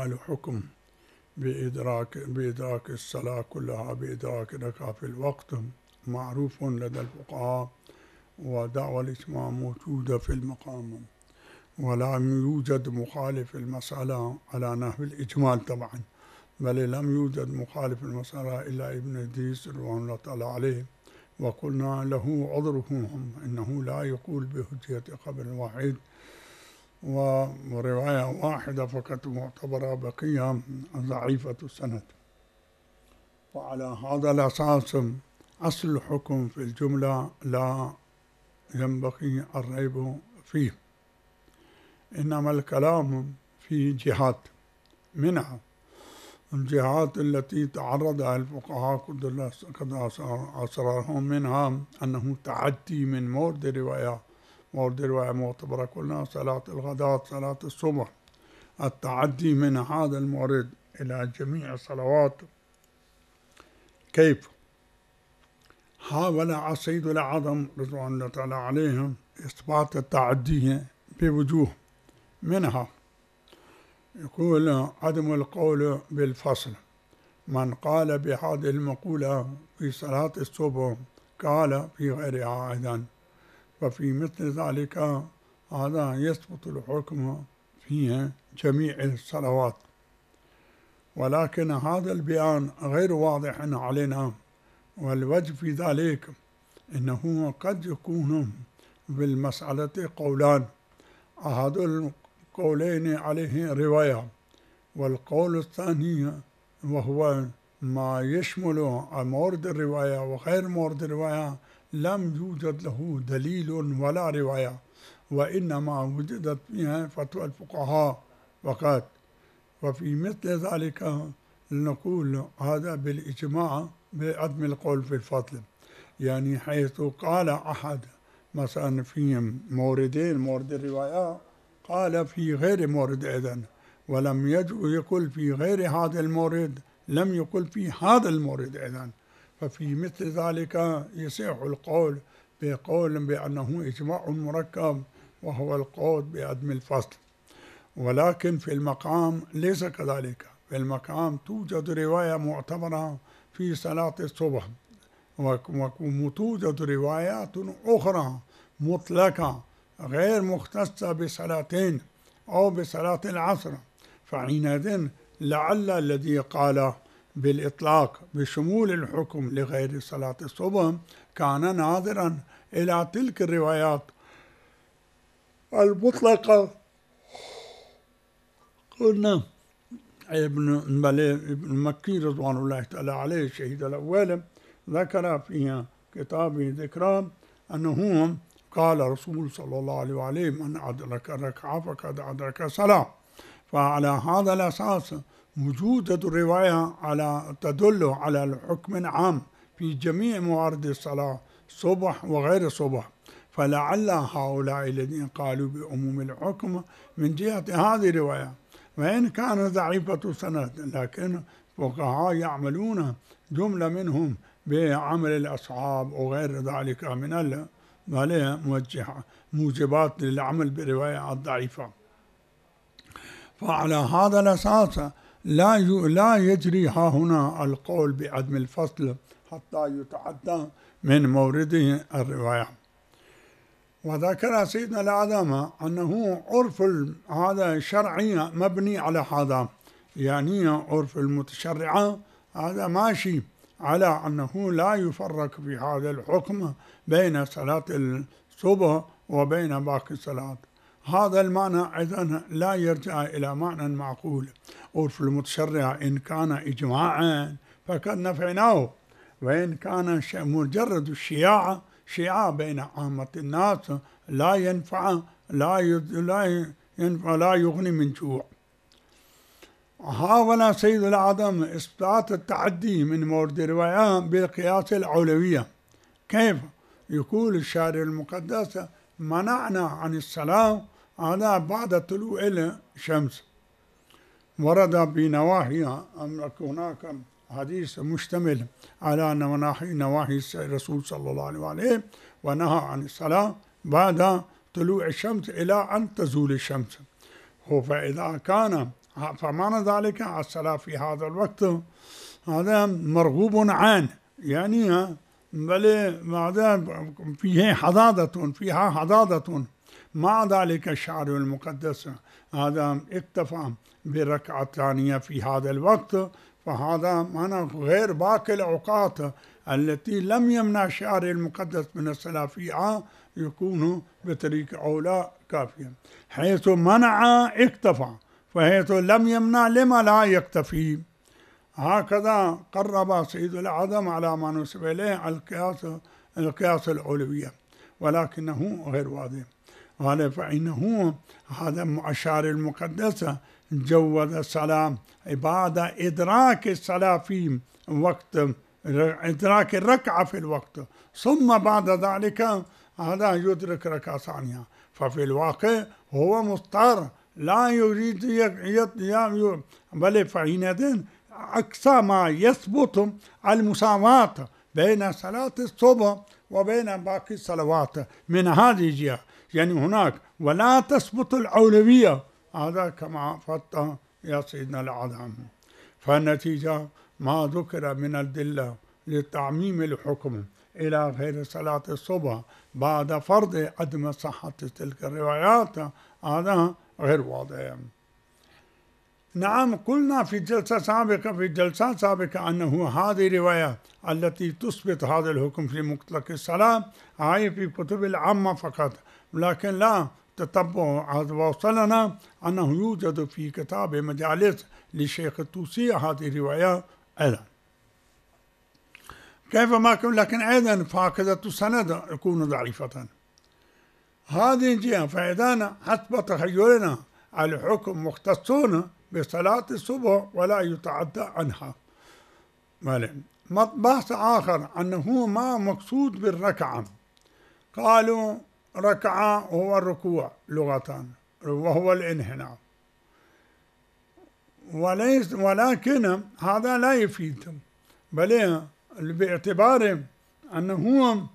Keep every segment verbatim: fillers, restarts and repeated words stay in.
الحكم بإدراك بإدراك الصلاة كلها بإدراك ركعة في الوقت معروف لدى الفقهاء، ودعوى الإجماع موجودة في المقام، ولم يوجد مخالف المسألة على نحو الإجمال طبعا، بل لم يوجد مخالف المسألة إلا ابن إدريس رضوان الله تعالى عليه، وقلنا له عذره إنه لا يقول بحجية قبر واحد، ورواية واحدة فقط معتبرة، بقية ضعيفة السند. وعلى هذا الأساس أصل الحكم في الجملة لا ينبغي الريب فيه، إنما الكلام في جهات، منها الجهات التي تعرضها الفقهاء قد أصررهم، منها أنه تعدي من مورد الرواية، مورد الرواية معتبرة قلنا صلاة الغداة صلاة الصبح، التعدي من هذا المورد إلى جميع الصلوات. كيف؟ حاول السيد الأعظم رضوان الله تعالى عليهم إثبات التعدي بوجوه، منها يقول عدم القول بالفصل، من قال بهذه المقولة في صلاة الصبح قال في غيرها أيضا، وفي مثل ذلك هذا يثبت الحكم في جميع الصلوات، ولكن هذا البيان غير واضح علينا، والوجه في ذلك إنه قد يكون بالمسألة قولان، أحد القولين عليه رواية، والقول الثاني وهو ما يشمل مورد الرواية وغير مورد الرواية لم يوجد له دليل ولا رواية، وإنما وجدت فيها فتوى الفقهاء فقط. وفي مثل ذلك نقول هذا بالإجماع بعدم القول في الفضل، يعني حيث قال أحد مثلا في موردين، مورد الرواية قال في غير مورد أيضا، ولم يقل في غير هذا المورد لم يقل في هذا المورد أيضا، ففي مثل ذلك يصح القول بقول بأنه إجماع مركب، وهو القول بعدم الفصل. ولكن في المقام ليس كذلك، في المقام توجد رواية معتبرة في صلاة الصبح، وتوجد روايات أخرى مطلقة غير مختصة بصلاتين أو بصلاة العصر، فحينئذ لعل الذي قال بالإطلاق بشمول الحكم لغير صلاة الصبح كان ناظرا إلى تلك الروايات المطلقة. قلنا ابن ابن مكي رضوان الله تعالى عليه الشهيد الأول ذكر في كتابه ذكرى أنه قال رسول صلى الله عليه وآله من أدرك ركعة فقد أدرك صلاة. فعلى هذا الأساس وجود الرواية على تدل على الحكم عام في جميع موارد الصلاة صبح وغير صبح، فلعل هؤلاء الذين قالوا بعموم الحكم من جهة هذه الرواية، وإن كان ضعيفة سند، لكن فقهاء يعملون جملة منهم بعمل الأصحاب وغير ذلك من موجبات للعمل برواية الضعيفة. فعلى هذا الأساس لا لا يجري ها هنا القول بعدم الفصل حتى يتعدى من مورده الرواية. وذكر سيدنا الأعظم أنه عرف هذا الشرعي مبني على هذا، يعني عرف المتشرعة هذا ماشي على أنه لا يفرق في هذا الحكم بين صلاة الصبح وبين باقي الصلاة. هذا المعنى أيضا لا يرجع إلى معنى معقول. عرف المتشرع إن كان إجماعا فقد نفعناه، وإن كان مجرد الشياعة شيعة بين عامة الناس لا ينفع لا ينفع لا يغني من جوع. حاول سيد الأعظم إثبات التعدي من مورد الرواية بالقياس الأولوية. كيف؟ يقول الشارع المقدس منعنا عن الصلاة هذا بعد طلوع الشمس، ورد بنواحي هناك حديث مشتمل على نواحي نواحي الرسول صلى الله عليه وآله ونهى عن الصلاة بعد طلوع الشمس إلى أن تزول الشمس. فإذا كان فمعنى ذلك الصلاة في هذا الوقت هذا مرغوب عنه، يعني بل ماذا فيه حضاضة فيها حضاضة. مع ذلك الشعر المقدس هذا اكتفى بركعة ثانية في هذا الوقت، فهذا معنى غير باقي الأوقات التي لم يمنع الشعر المقدس من الصلاة فيها يكون بطريق أولى كافيا. حيث منع اكتفى، فحيث لم يمنع لما لا يكتفي. هكذا قرب سيد الأعظم على ما نسب إليه القياس القياس الأولوية، ولكنه غير واضح. قال فإنه هذا الشعر المقدس جوز الصلاة بعد إدراك الصلاة في وقت إدراك الركعة في الوقت، ثم بعد ذلك هذا يدرك ركعة ثانية. ففي الواقع هو مضطر لا يريد يد بل فحينئذ أقصى ما يثبت المساواة بين صلاة الصبح وبين باقي الصلوات من هذه الجهة، يعني هناك ولا تثبت الأولوية، هذا كما فتح يا سيدنا الأعظم. فالنتيجة ما ذكر من الدلة لتعميم الحكم إلى غير صلاة الصبح بعد فرض عدم صحة تلك الروايات هذا غير واضح. نعم، قلنا في جلسة سابقة في جلسات سابقة أنه هذه الرواية التي تثبت هذا الحكم في مطلق الصلاة هي في كتب العامة فقط، لكن لا تتبع. وصلنا أنه يوجد في كتاب مجالس للشيخ الطوسي هذه الرواية أيضا. كيف ما كان، لكن أيضا فاقدة السند يكون ضعيفة. هذه الجهة فإذا حسب تخيلنا الحكم مختصون بصلاة الصبح ولا يتعدى عنها. بحث آخر أنه ما مقصود بالركعة، قالوا ركعة هو الركوع لغة وهو الانحناء، وليس ولكن هذا لا يفيد، بل باعتبار أنه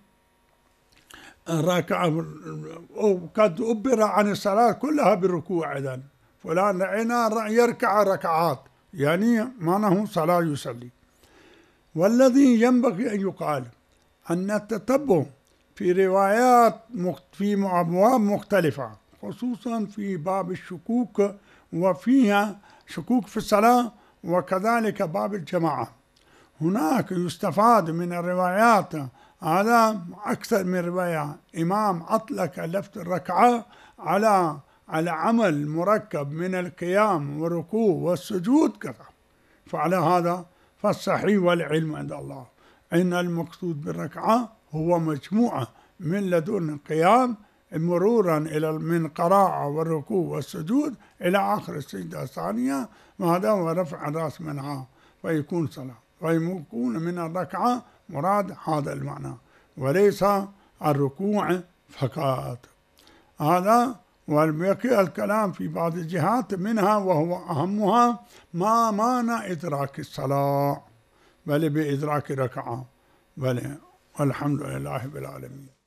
ركعة قد أبر عن الصلاة كلها بالركوع. إذن فلان رأينا يركع ركعات يعني معناه صلاة يصلي. والذي ينبغي أن يقال أن التتبع في روايات في أبواب مختلفة، خصوصا في باب الشكوك وفيها شكوك في الصلاة، وكذلك باب الجماعة، هناك يستفاد من الروايات هذا أكثر من رواية. إمام أطلق لفظ الركعة على على عمل مركب من القيام والركوع والسجود كذا. فعلى هذا فالصحيح والعلم عند الله أن المقصود بالركعة هو مجموعة من لدن القيام مرورا إلى من قراءة والركوع والسجود إلى آخر السجدة الثانية، وهذا هو رفع الرأس منها فيكون صلاة، فيكون من الركعة مراد هذا المعنى وليس الركوع فقط. هذا والبقي الكلام في بعض الجهات منها وهو أهمها ما مانع إدراك الصلاة بل بإدراك ركعة، بل والحمد لله رب العالمين.